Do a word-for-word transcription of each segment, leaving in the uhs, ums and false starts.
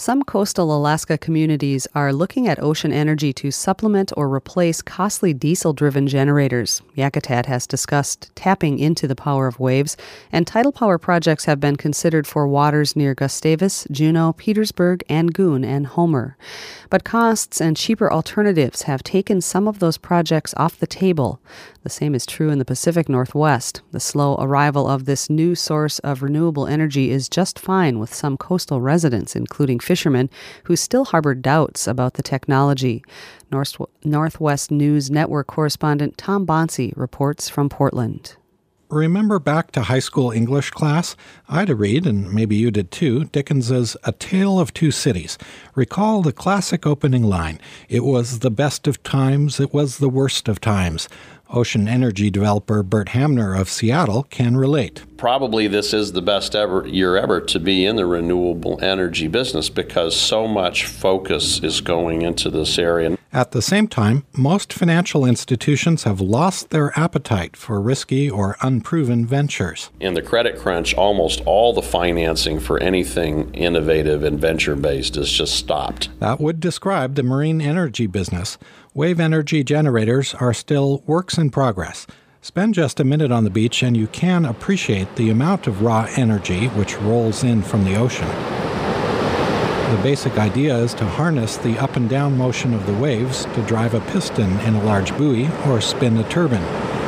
Some coastal Alaska communities are looking at ocean energy to supplement or replace costly diesel-driven generators. Yakutat has discussed tapping into the power of waves, and tidal power projects have been considered for waters near Gustavus, Juneau, Petersburg, Angoon, and Homer. But costs and cheaper alternatives have taken some of those projects off the table. The same is true in the Pacific Northwest. The slow arrival of this new source of renewable energy is just fine with some coastal residents, including fishermen, who still harbor doubts about the technology. North- Northwest News Network correspondent Tom Bonsi reports from Portland. Remember back to high school English class? I had to read, and maybe you did too, Dickens's A Tale of Two Cities. Recall the classic opening line, "It was the best of times, it was the worst of times." Ocean energy developer Bert Hamner of Seattle can relate. Probably this is the best ever year ever to be in the renewable energy business because so much focus is going into this area. At the same time, most financial institutions have lost their appetite for risky or unproven ventures. In the credit crunch, almost all the financing for anything innovative and venture-based is just stopped. That would describe the marine energy business. Wave energy generators are still works in progress. Spend just a minute on the beach and you can appreciate the amount of raw energy which rolls in from the ocean. The basic idea is to harness the up and down motion of the waves to drive a piston in a large buoy or spin a turbine.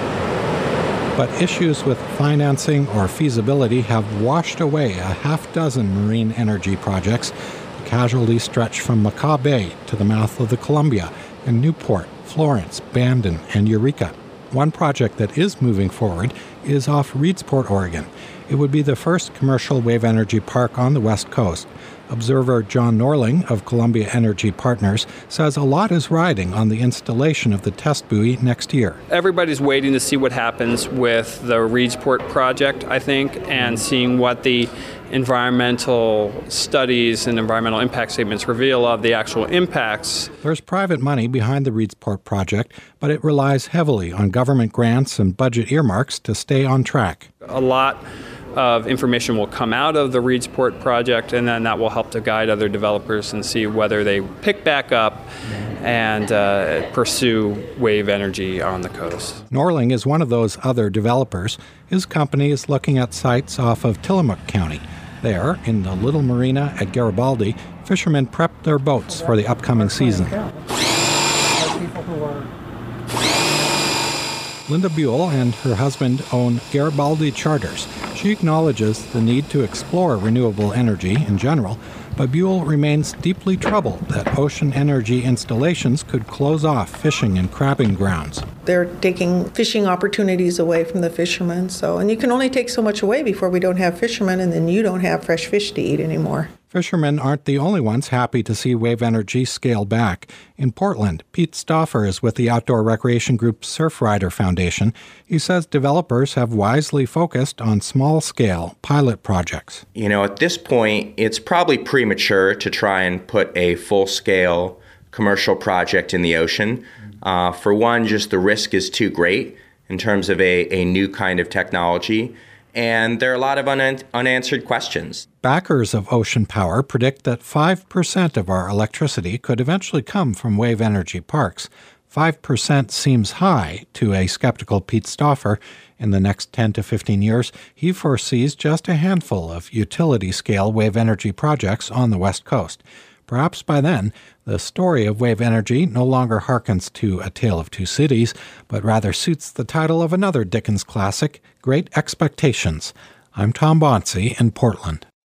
But issues with financing or feasibility have washed away a half dozen marine energy projects. The casualties stretch from Macao Bay to the mouth of the Columbia in Newport, Florence, Bandon, and Eureka. One project that is moving forward is off Reedsport, Oregon. It would be the first commercial wave energy park on the West Coast. Observer John Norling of Columbia Energy Partners says a lot is riding on the installation of the test buoy next year. Everybody's waiting to see what happens with the Reedsport project, I think, and seeing what the environmental studies and environmental impact statements reveal of the actual impacts. There's private money behind the Reedsport project, but it relies heavily on government grants and budget earmarks to stay on track. A lot of information will come out of the Reedsport project, and then that will help to guide other developers and see whether they pick back up and uh, pursue wave energy on the coast. Norling is one of those other developers. His company is looking at sites off of Tillamook County. There, in the little marina at Garibaldi, fishermen prep their boats for the upcoming season. Linda Buell and her husband own Garibaldi Charters. She acknowledges the need to explore renewable energy in general, but Buell remains deeply troubled that ocean energy installations could close off fishing and crabbing grounds. They're taking fishing opportunities away from the fishermen, so and you can only take so much away before we don't have fishermen, and then you don't have fresh fish to eat anymore. Fishermen aren't the only ones happy to see wave energy scale back. In Portland, Pete Stauffer is with the outdoor recreation group Surfrider Foundation. He says developers have wisely focused on small-scale pilot projects. You know, at this point, it's probably premature to try and put a full-scale commercial project in the ocean. Uh, for one, just the risk is too great in terms of a, a new kind of technology. And there are a lot of un- unanswered questions. Backers of ocean power predict that five percent of our electricity could eventually come from wave energy parks. five percent seems high to a skeptical Pete Stauffer. In the next ten to fifteen years, he foresees just a handful of utility-scale wave energy projects on the West Coast. Perhaps by then, the story of wave energy no longer harkens to A Tale of Two Cities, but rather suits the title of another Dickens classic, Great Expectations. I'm Tom Bonsi in Portland.